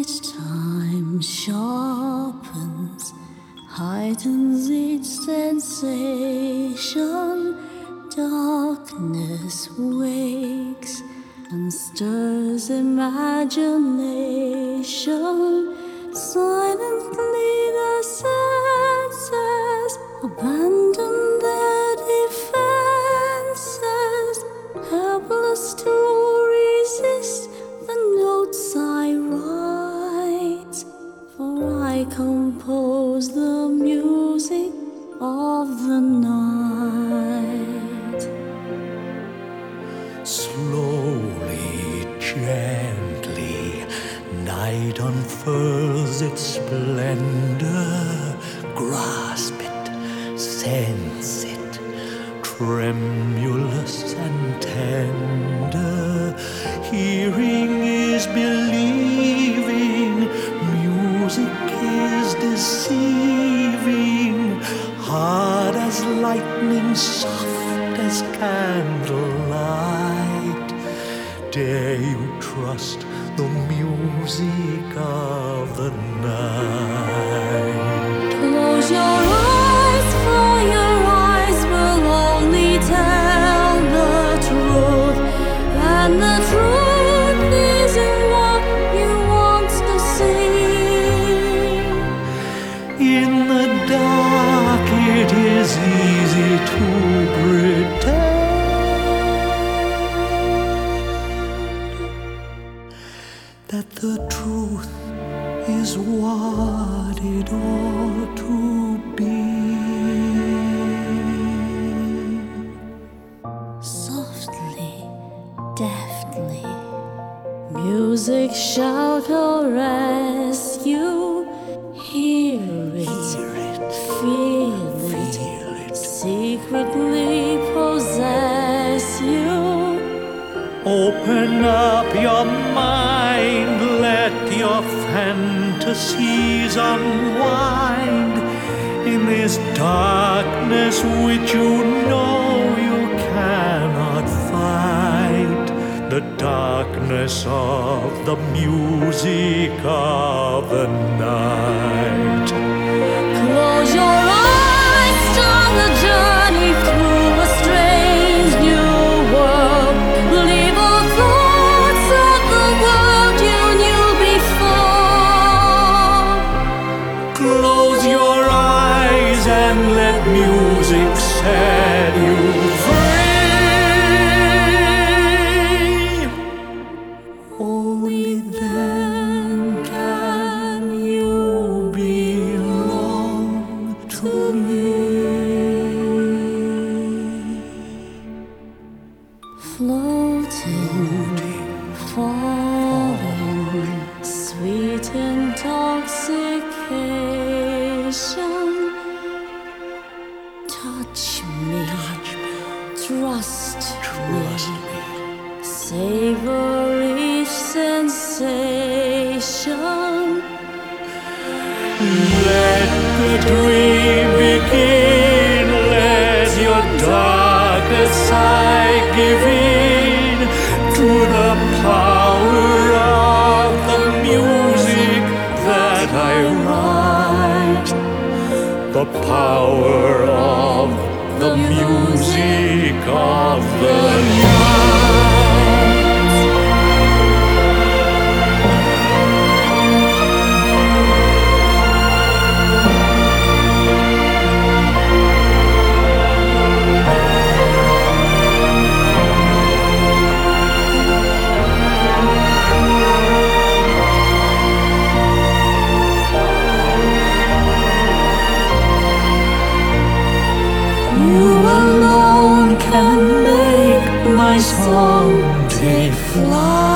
each time sharpens, heightens each sensation. Darkness wakes and stirs imagination. Silently the senses abandon their defenses, helpless to resist the notes I write. For I compose the music of the night. Slowly, gently, night unfurls its splendor. Grasp it, sense it, tremulous and tender. Hearing is believing, music is deceiving. Hard as lightning, soft as candlelight. Dare you trust the music of the night? Close your eyes, for your eyes will only tell the truth, and the truth is in what you want to see. In the dark it is easy to pretend that the truth is what it ought to be. Softly, deftly, music shall caress you. Hear it, feel it, secretly possess you. Open up your mind, let your fantasies unwind. In this darkness which you know you cannot fight, the darkness of the music of the night. Close your eyes, start the journey through a strange new world. Leave all thoughts of the world you knew before. Close your eyes and let music set you free. Only then can you belong to me. Floating, falling, sweet intoxication. Touch me, trust me, savor each sensation. Let the dream begin, let your darkest side give in to the power of the music that I write. The power of the music of the night. You alone can make my song take flight.